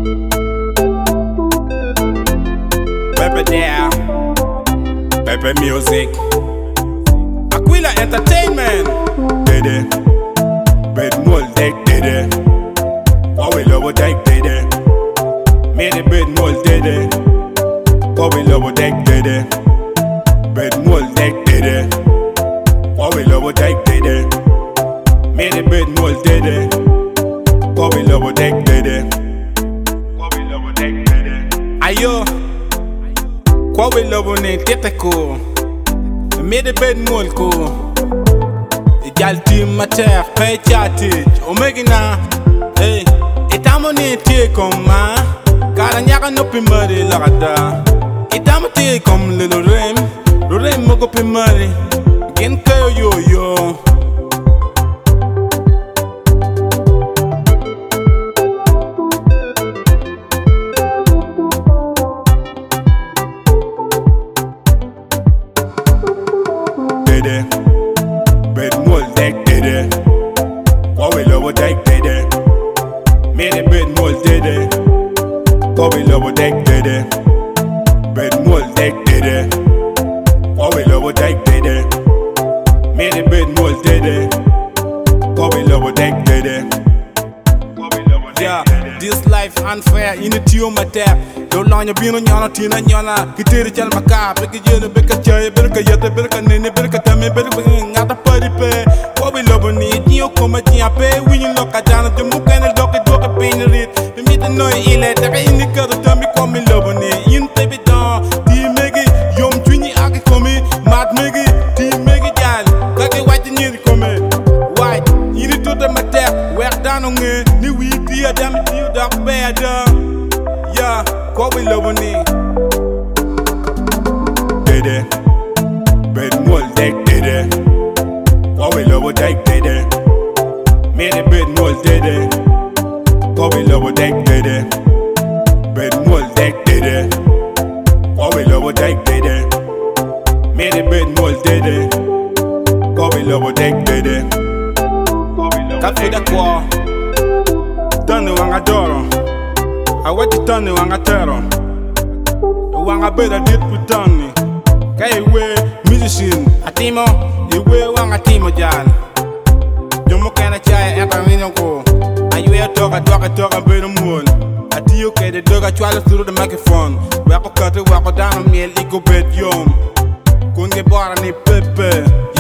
Pepe there, Pepe music, Aquila Entertainment. Dede, bed mold deck dede. What we love deck dede. Made a bed mold dede. What we love deck dede. Bed mold deck dede. What we love deck dede. Made a bed mold dede. What we love deck dede. What we love deck dede. Ayo. Kwa we love ne tete ko me de bed mol ko e gal tim mater pe chati o megina hey etamone tie koma kara nyaka no pimari lagada etamate kom le lorem mo ko pimari gen kayo yo bed mold deck dede. What we love deck dede. Made a bed mold dede. What we love deck dede. Bed mold deck dede. What we love deck dede. Made a bed mold dede. What we love deck dede. Yeah, this life unfair in the tio mater. Don't line your bean on yana tina yana. Kitty tell my car, pick a yellow, pick a chair, pick a yet, pick a nene, pick a tammy, pick a not a party pay. What we love on it, you come at your pay. When you look at Jana, the book and a dog, a pain read. We meet the noise, I in the car, the tummy call me love on it. You take it down, T make it, young twinny, I can come in, mad make it, T make it, gal. Got it white in the comment. White, you need to the matter, work down on it, new week, damn it, you dog bad. Yeah, what we love on it. Dede, bed mold deck dede. What we love deck dede. Made a bed mold dede. What we love deck dede. Bed mold deck dede. What we love deck dede. Made a bed mold dede. What we love deck dede. Café da qua. Done wanga doro. I want to turn you wanga terror. Wanga better did put on me. Kay we musician. Atimo, you we wanga timo jal. Jomo kana chai ata mino ko. And you hear talk a better moon. Ati okay the dog a twirl through the microphone. Wako cut wako down on me liko bed yom. Kunge bara ni pepe.